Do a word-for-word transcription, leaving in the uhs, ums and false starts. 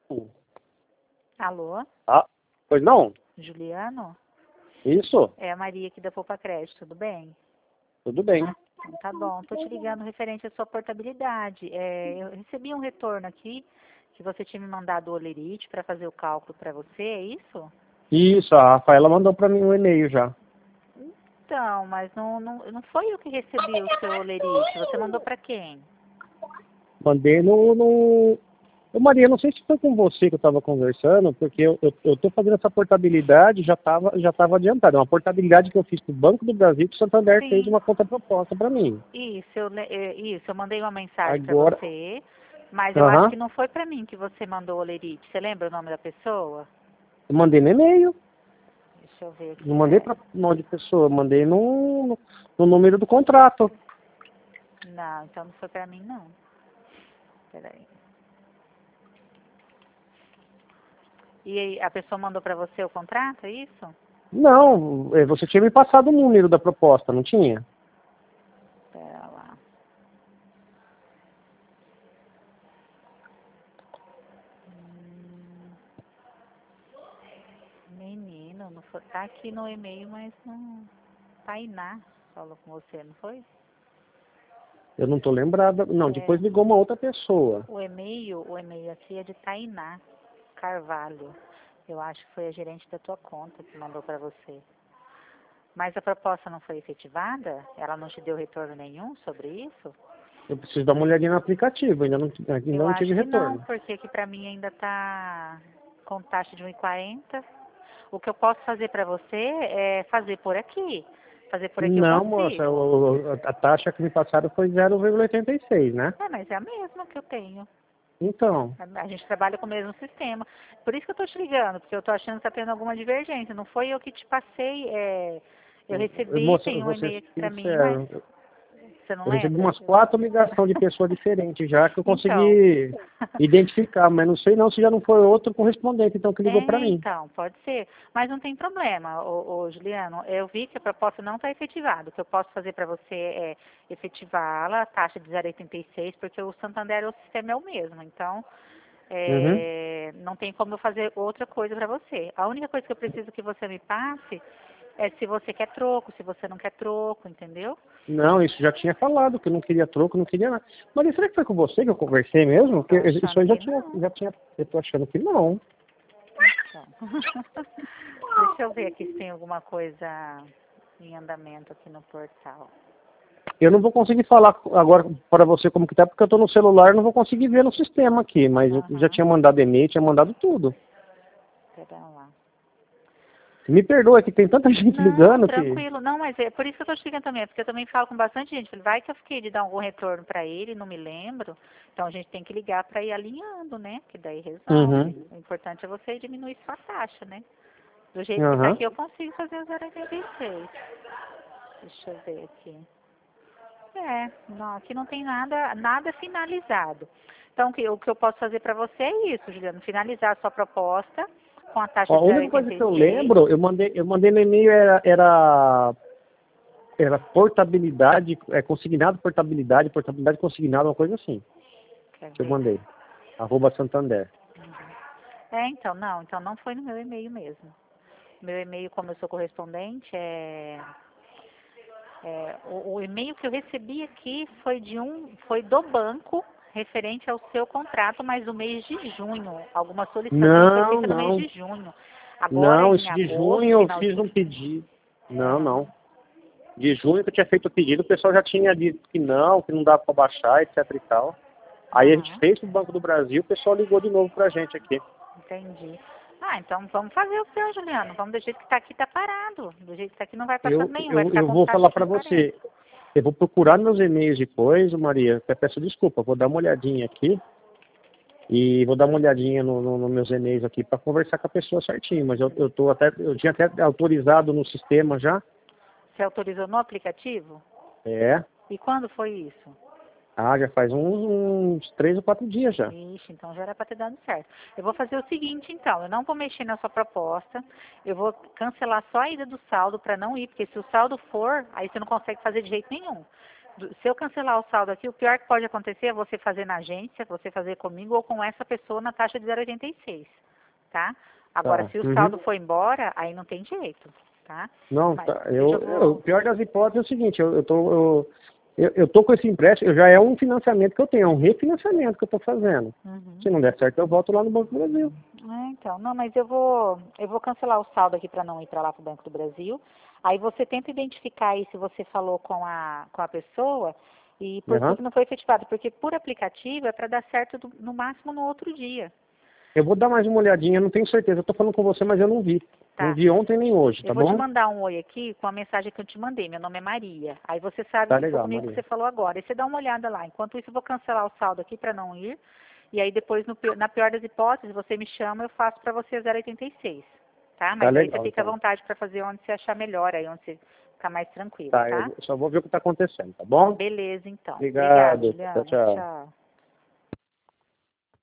Alô? Ah, pois não? Juliano? Isso? É a Maria aqui da Poupa Crédito, tudo bem? Tudo bem. Então, tá bom, tô te ligando referente à sua portabilidade. É, eu recebi um retorno aqui que você tinha me mandado o Olerite para fazer o cálculo para você, é isso? Isso, a Rafaela mandou pra mim um e-mail já. Então, mas não, não, não foi eu que recebi o seu Olerite, você mandou para quem? Mandei no, no... Ô Maria, não sei se foi com você que eu estava conversando, porque eu, eu, eu tô fazendo essa portabilidade, já estava já tava adiantada. É uma portabilidade que eu fiz pro Banco do Brasil, que o Santander fez Sim, uma contraproposta para mim. isso, eu, le- é, isso, eu mandei uma mensagem para Agora, você, mas eu acho aham, que não foi para mim que você mandou o Olerite. Você lembra o nome da pessoa? eu mandei no e-mail, Deixa eu ver aqui, não mandei peraí. para um monte de pessoa, eu mandei no, no, no número do contrato. Não, então não foi pra mim, não. Peraí. E aí, a pessoa mandou pra você o contrato, é isso? Não, eh, você tinha me passado o número da proposta, não tinha? Pera lá. Hum, menino, não foi, tá aqui no e-mail, mas não... Tainá falou com você, não foi? Eu não tô lembrada. Não, É, depois ligou uma outra pessoa. o e-mail, o e-mail aqui é de Tainá Carvalho. Eu acho que foi a gerente da tua conta que mandou pra você. Mas a proposta não foi efetivada? Ela não te deu retorno nenhum sobre isso? Eu preciso dar uma olhadinha no aplicativo, ainda não, ainda Eu não tive acho que não, retorno. porque aqui pra mim ainda tá com taxa de um e quarenta. O que eu posso fazer pra você é fazer por aqui. Fazer por aqui eu Não, moça, consigo. o- a taxa que me passaram foi zero vírgula oitenta e seis, né? É, mas é a mesma que eu tenho. Então, A a gente trabalha com o mesmo sistema. Por isso que eu tô te ligando, porque eu tô achando que tá tendo alguma divergência. Não foi eu que te passei, é, eu recebi, moça, tem eu um vou ser e-mail aqui pra mim, mas sincero. você não Eu recebi lembra? umas quatro ligações de pessoas diferentes já que eu Então. consegui identificar, mas não sei não se já não foi outro correspondente, então, que ligou pra É, mim. então, pode ser. Mas não tem problema, ô, ô, Juliano. Eu vi que a proposta não está efetivada. O que eu posso fazer para você é efetivá-la, a taxa de zero vírgula oitenta e seis, porque o Santander, o sistema é o mesmo. Então, Uhum. é, não tem como eu fazer outra coisa para você. A única coisa que eu preciso que você me passe é se você quer troco, se você não quer troco, entendeu? Não, isso já tinha falado, que eu não queria troco, não queria nada. Mas será que foi com você que eu conversei mesmo? Tô Porque isso achando aí já que tinha, não. já tinha, eu tô achando que não. Então. Deixa eu ver aqui se tem alguma coisa em andamento aqui no portal. Eu não vou conseguir falar agora para você como que tá, porque eu tô no celular, não vou conseguir ver no sistema aqui, mas eu já Aham. tinha mandado e-mail, tinha mandado tudo. Pera lá. Me perdoa, que tem tanta gente Não, ligando que... tranquilo. Não, mas é por isso que eu tô te ligando também, é porque eu também falo com bastante gente. Falei, vai que eu fiquei de dar algum retorno pra ele, não me lembro. Então a gente tem que ligar pra ir alinhando, né? Que daí Uhum, resolve. O importante é você diminuir sua taxa, né? Do jeito que tá aham. aqui eu consigo fazer o zero vírgula oitenta e seis. Deixa eu ver aqui. É, não, aqui não tem nada, nada finalizado. Então o que, o que eu posso fazer pra você é isso, Juliano, finalizar a sua proposta com a Ó, taxa a de única coisa que eu zero vírgula oitenta e seis. lembro, eu mandei, eu mandei no e-mail era, era, era portabilidade, é, consignado portabilidade, portabilidade consignado, uma coisa assim, Quer que eu ver? mandei. Arroba Santander. É, então, não, então não foi no meu e-mail mesmo. Meu e-mail, como eu sou correspondente, é, é, o, o e-mail que eu recebi aqui foi de um, foi do banco referente ao seu contrato, mas no mês de junho. Alguma solicitação foi Não, feita no mês não. de junho. Agora Não, em isso de agosto, junho eu final de fiz um pedido. Não, é, não. De junho que eu tinha feito o pedido, o pessoal já tinha dito que não, que não dava para baixar, etc e tal. Aí a gente aham, fez pro Banco do Brasil, o pessoal ligou de novo pra gente aqui. entendi. Ah, então vamos fazer o seu, Juliano. Vamos do jeito que está aqui, tá parado. Do jeito que está aqui não vai passando Eu, nenhum, vai eu, ficar eu com vou taxa falar de para um e quarenta. você, eu vou procurar meus e-mails depois, Maria, até peço desculpa, vou dar uma olhadinha aqui e vou dar uma olhadinha nos no, no meus e-mails aqui para conversar com a pessoa certinho, mas eu, eu tô até, eu tinha até autorizado no sistema já. Você autorizou no aplicativo? É. E quando foi isso? Ah, já faz uns, uns três ou quatro dias já. Ixi, então já era para ter dado certo. Eu vou fazer o seguinte, então. Eu não vou mexer na sua proposta. Eu vou cancelar só a ida do saldo para não ir, porque se o saldo for, aí você não consegue fazer de jeito nenhum. do- se eu cancelar o saldo aqui, o pior que pode acontecer é você fazer na agência, você fazer comigo ou com essa pessoa na taxa de zero vírgula oitenta e seis, tá? Agora, Tá. se o Uhum. saldo for embora, aí não tem jeito, tá? Não, Mas tá. deixa Eu, eu eu- o vou... pior das hipóteses é o seguinte, eu, eu tô. Eu, eu, eu tô com esse empréstimo, já é um financiamento que eu tenho, é um refinanciamento que eu tô fazendo. Uhum. Se não der certo, eu volto lá no Banco do Brasil. É, então, não, mas eu vou, eu vou cancelar o saldo aqui para não ir para lá para o Banco do Brasil. Aí você tenta identificar aí se você falou com a, com a pessoa e por que Aham. que não foi efetivado. Porque por aplicativo é para dar certo do- no máximo no outro dia, Eu vou dar mais uma olhadinha, não tenho certeza. Eu tô falando com você, mas eu não vi. Não tá? vi ontem nem hoje, Eu tá vou te bom? mandar um oi aqui com a mensagem que eu te mandei. Meu nome é Maria. Aí você sabe Tá que foi legal, comigo que Maria. você falou agora. Aí você dá uma olhada lá. Enquanto isso, eu vou cancelar o saldo aqui para não ir. E aí depois, no pi- na pior das hipóteses, você me chama, eu faço para você zero vírgula oitenta e seis. Tá? Tá Mas aí você legal, fica à então. vontade para fazer onde você achar melhor, aí onde você ficar mais tranquilo, Tá, tá? eu só vou ver o que tá acontecendo, tá bom? Beleza, então. Obrigada, Obrigado. Tchau, Juliana. tchau. Tchau.